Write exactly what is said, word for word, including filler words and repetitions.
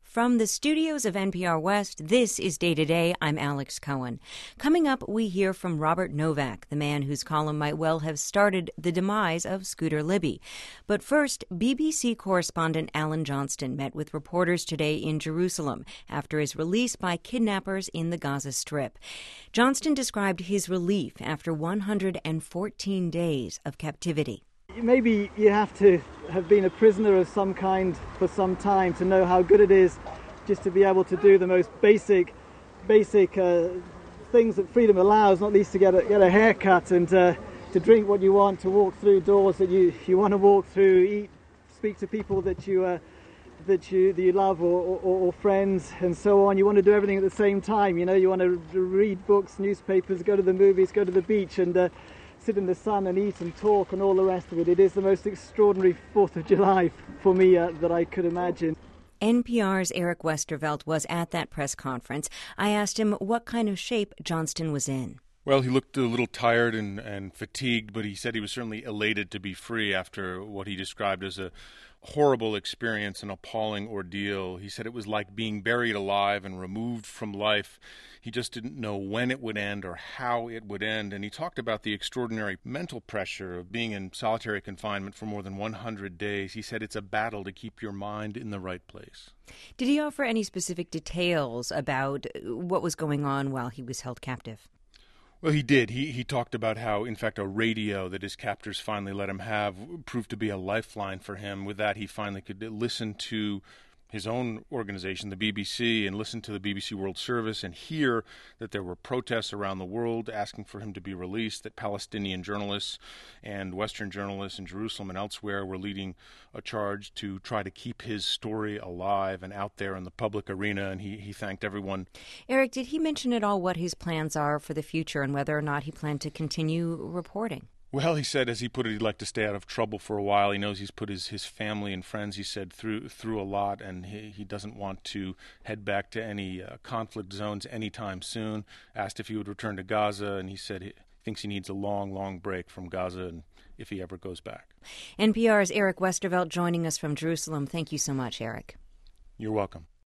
From the studios of N P R West, this is Day to Day. I'm Alex Cohen. Coming up, we hear from Robert Novak, the man whose column might well have started the demise of Scooter Libby. But first, B B C correspondent Alan Johnston met with reporters today in Jerusalem after his release by kidnappers in the Gaza Strip. Johnston described his relief after one hundred fourteen days of captivity. Maybe you have to have been a prisoner of some kind for some time to know how good it is just to be able to do the most basic, basic uh, things that freedom allows, not least to get a, get a haircut and uh, to drink what you want, to walk through doors that you, you want to walk through, eat, speak to people that you uh, that you that you love or, or, or friends and so on. You want to do everything at the same time. You know, you want to read books, newspapers, go to the movies, go to the beach, and Uh, sit in the sun and eat and talk and all the rest of it. It is the most extraordinary fourth of July for me uh, that I could imagine. N P R's Eric Westervelt was at that press conference. I asked him what kind of shape Johnston was in. Well, he looked a little tired and, and fatigued, but he said he was certainly elated to be free after what he described as a horrible experience, an appalling ordeal. He said it was like being buried alive and removed from life. He just didn't know when it would end or how it would end. And he talked about the extraordinary mental pressure of being in solitary confinement for more than one hundred days. He said it's a battle to keep your mind in the right place. Did he offer any specific details about what was going on while he was held captive? Well, he did. He he talked about how, in fact, a radio that his captors finally let him have proved to be a lifeline for him. With that, he finally could listen to his own organization, the B B C, and listen to the B B C World Service and hear that there were protests around the world asking for him to be released, that Palestinian journalists and Western journalists in Jerusalem and elsewhere were leading a charge to try to keep his story alive and out there in the public arena, and he, he thanked everyone. Eric, did he mention at all what his plans are for the future and whether or not he planned to continue reporting? Well, he said, as he put it, he'd like to stay out of trouble for a while. He knows he's put his, his family and friends, he said, through through a lot, and he, he doesn't want to head back to any uh, conflict zones anytime soon. Asked if he would return to Gaza, and he said he thinks he needs a long, long break from Gaza, and if he ever goes back. N P R's Eric Westervelt joining us from Jerusalem. Thank you so much, Eric. You're welcome.